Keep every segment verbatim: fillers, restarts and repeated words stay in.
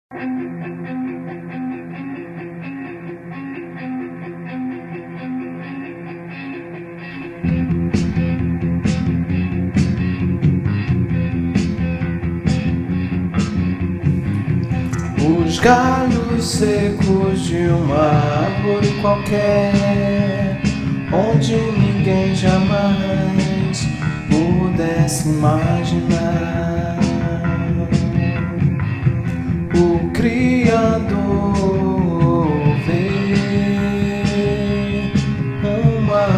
Os galhos secos de uma árvore qualquer, onde ninguém jamais pudesse imaginar. O Criador vê uma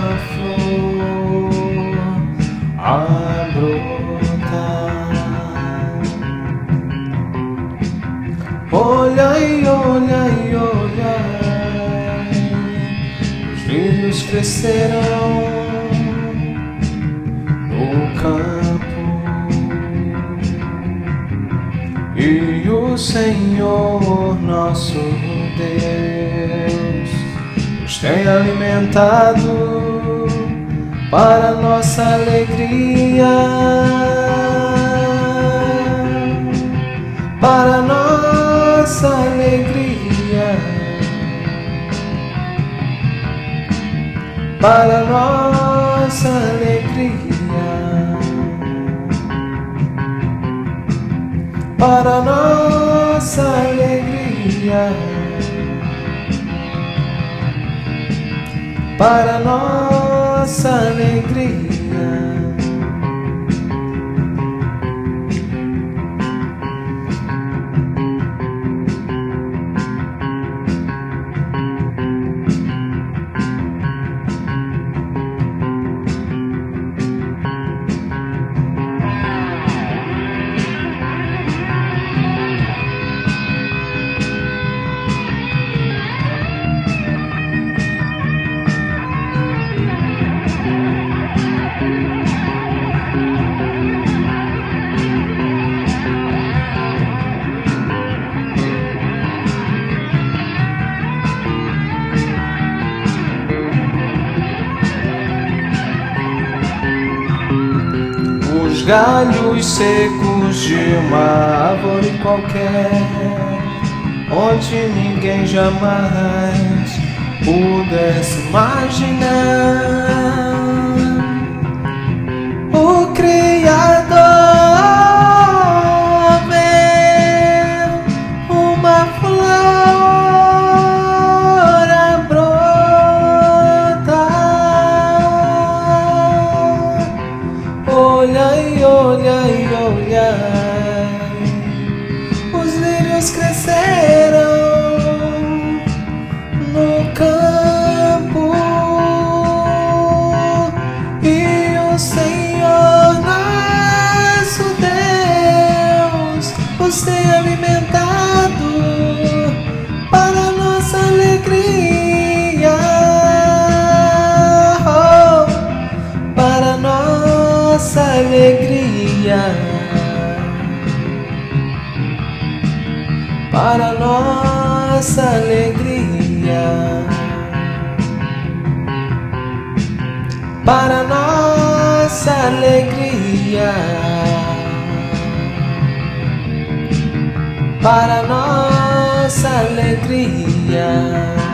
flor a brotar. Olha e olha e olha, os lírios crescerão no campo, e o Senhor nosso Deus nos tem alimentado para nossa alegria, para nossa alegria, para nossa alegria, para nossa alegria, para nossa alegria. Os galhos secos de uma árvore qualquer, onde ninguém jamais pudesse imaginar. O Criador vê uma flor a brotar. Olha e olha e olha, os lírios cresceram no campo, e o Senhor nosso Deus os tem alimentado para nossa alegria, oh, para nossa alegria, para nossa alegria, para nossa alegria, para nossa alegria.